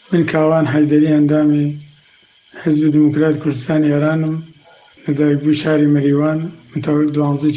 من کاوان حەیدەری ئەندامی حیزبی دموکرات کوردستانی ئێرانم لە دایکبووی شاری مەریوان متەولد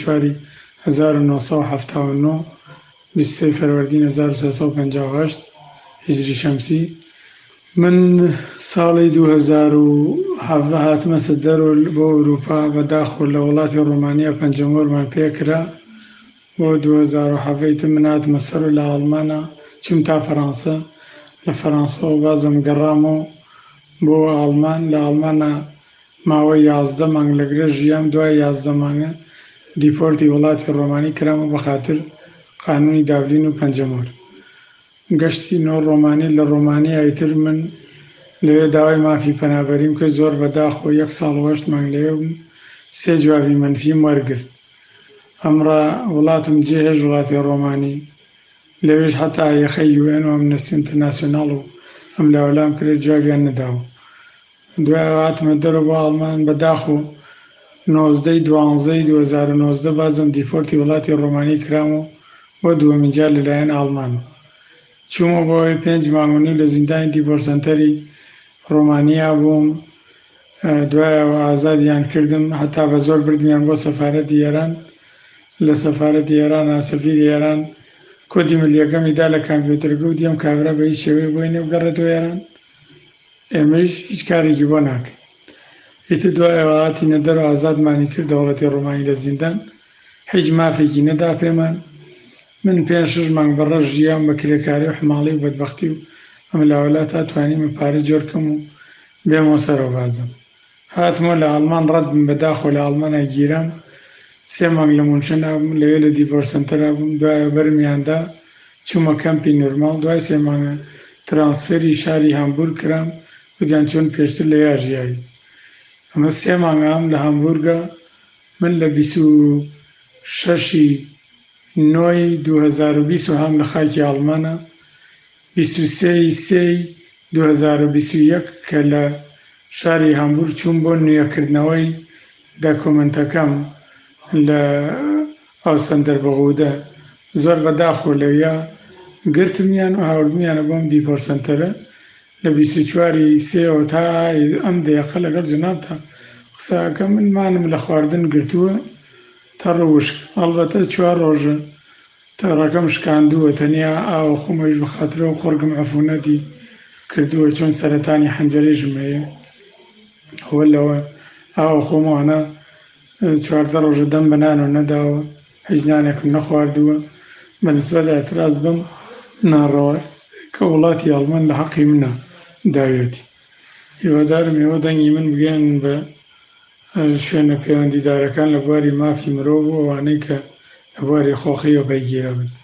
12/4/1979 23 فەروەردین 1358 هیجری شەمسی. من ساڵی 2007 هاتمە سەردەر بۆ ئەوروپا بەداخۆ لە وڵاتی ڕۆمانیا پەنجەمۆرمان پێکرا. بۆ 2007 من هاتمە سەر لە ئاڵمانە چوم تا فەڕەنسا. لە فەڕەنسەوە بازم گەڕامەوە بۆ ئاڵمان. لە ئاڵمانە ماوەی 11 مانگ لەگرە ژیام. دوای 11 مانگە دیپۆرتی وڵاتی ڕۆمانی کرامە بەخاتر قانونی دابلین و پەنجەمۆر. گەشتی نۆ ڕۆمانی لە ڕۆمانیایتر من لەوێ داوای مافی پەنابەریم کرد. زۆر بەداخۆ 1 ساڵ و 8 مانگ لەوێ بووم. 3 جوابی مەنفیم وەرگرت. ئەمڕە وڵاتم جێهێژ وڵاتی ڕۆمانی لەوێش حتا یەخەی UN و ئەمنەستی ئینتەرناسیۆناڵ و ئەم لاوەلام کرد جوابیان نەداوە. دوای هاتمە دەرەوە بۆ ئاڵمان بەداخۆ 19/12/2019 بازم دیپۆرتی وڵاتی ڕۆمانی کرامەوە بۆ دووەمین جار لەلایەن ئاڵمان. چوومە بۆی 5 مانگی لە زیندانی دیپۆرسەنتەری ڕۆمانیا بووم. دوایەوە ئازادیان کردم هەتا بە زۆر بردمیان بۆ سەفارەتی ئێران. لە سەفارەتی ئێرانە سەفیری ئێران کۆدی ملیەکەمی دا لە کامپیۆتەرەکە و دیەم کابرا بە هیچ شێوەیە بۆی نێبگەڕێتەوە ئێران. ئێمەش هیچ کارێکی بۆ ناکەین. ئیتر دوایەوە هاتینە دەرەوە ئازادمانی کرد دەوڵەتی ڕۆمانی لە زیندان. هیچ مافێکی نەدا پێمان. من 5-6 مانگ بەڕەش ژیام بە کرێکاری و حماڵی و بەدبەختی و ئەم لاوەلا تا توانیمە پارە جۆرکەم و بێمەوە سەرەوە بازم. هاتمەوە لە ئاڵمان ڕەتبم بەداخۆ لە ئاڵمانای گیرام. 3 مانگ لە مونشەنا بووم لەوێ لە دیپۆرسەنتەرا بووم. دوایە بەرمیاندا چوومە کەمپی نورماڵ. دوای 3 مانگە ترانسفێری شاری هامبورگ کرام وتیان چۆن پێشتر لە یاژیایی. ئەمە 3 مانگە لە هامبورگە. من لە 26/9/2020 لە خاکی ئاڵمانە. 23/3/2021 کە لە شاری هامبورگ چووم بۆ نوێکردنەوەی داکۆمنتەکەم لە ئاوسەندەر بەغودە. زۆر بەداخۆ لەویا گرتمیان و هاوردمیانە بۆم دیپۆرسەنتەرە. لە 24/3 تا ئەم دەیەقە لەگەڵ جەنابتا قسەکە منمانم لە خواردن گرتووە تا ڕەوشک. ئەڵبەتە 4 ڕۆژە تەڕەکەم شکاندووە. تەنیا ئاوە خۆمەویش بەخاترەوە قۆرگم عەفونەتی کردووە چۆن سەرەتانی حەنجەرەیژم هەیە. ئەوە لەوە ئاوە خۆمەوانە 14 ڕۆژە دەم بەنانەوە نەداوە. هیچ نانێکم نەخواردووە بەنسبەت ئەتراز بم ناڕەوە کە وڵاتی ئاڵمان لە حەقی منە داوێتی. هیوادارم ئێوە دەنگی من بگەن بە شوێنە پەیوەندیدارەکان لە بواری مافی مرۆڤ و ئەوانەی کە لە بواری خۆخیەوە پەیگیرە بن.